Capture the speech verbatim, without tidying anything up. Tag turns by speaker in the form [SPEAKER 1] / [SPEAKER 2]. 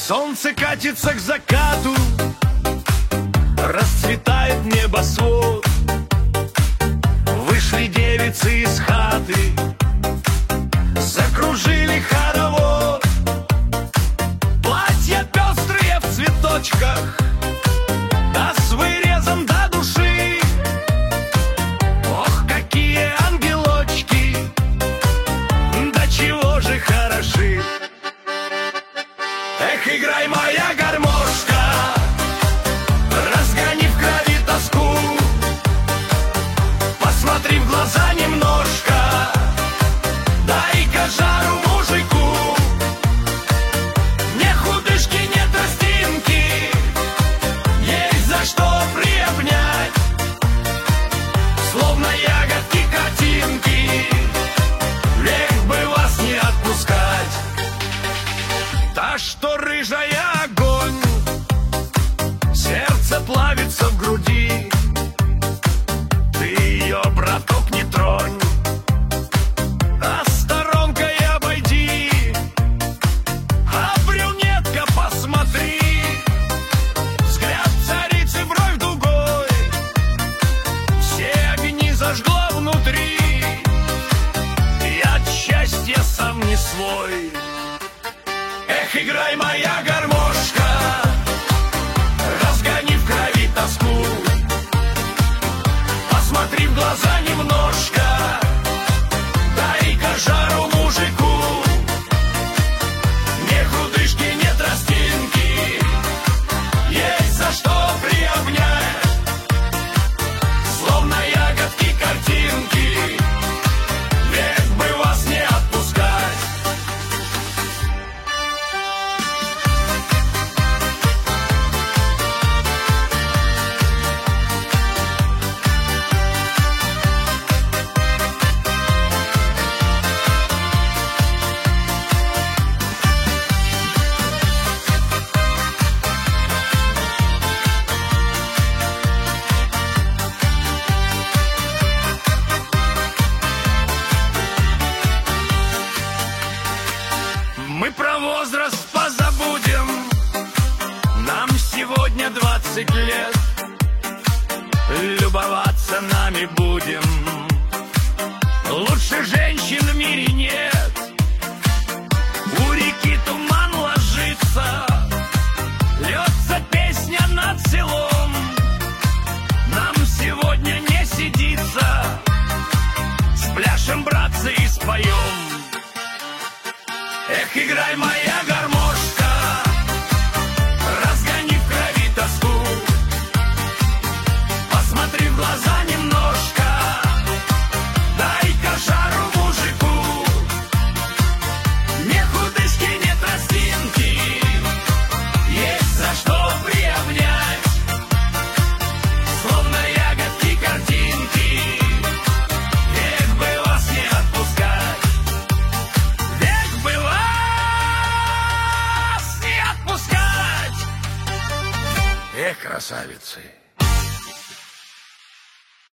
[SPEAKER 1] Солнце катится к закату, расцветает небосвод. Вышли девицы из хаты, закружили хоровод. Платья пестрые в цветочках, да с вырезом до души. Ох, какие ангелочки, да чего же хороши. Эх, играй, моя гармошка, разгони в крови тоску. Посмотри в глаза немножко, дай-ка жару мужику. Не худышки, нет тростинки, есть за что приобнять. Словно ягодки, картинки, век бы вас не отпускать. Та, что рыжая огонь, сердце плавится в груди. Ты ее, браток, не тронь, а сторонкой обойди. А брюнетка, посмотри, взгляд царицы, бровь дугой, все огни зажгло внутри, и от счастья сам не свой. Эх, играй, моя гармошка, разгони в крови тоску. Посмотри в глаза немножко, дай-ка жару мужику. Не худышки, нет тростинки, есть за что приобнять. Словно ягодки, картинки, век бы вас не отпускать. Мы про возраст позабудем, нам сегодня двадцать лет. Любоваться нами будем, лучше женщин в мире нет. У реки туман ложится, льется песня над селом. Нам сегодня не сидится, спляшем, братцы, и споем. Эх, играй, моя гармошка, разгони в крови тоску. Посмотри в глаза немножко, дай-ка жару мужику. Не худышки, нет тростинки, есть за что приобнять. Словно ягодки, картинки, век бы вас не отпускать. Век бы вас не отпускать. Эх, красавицы!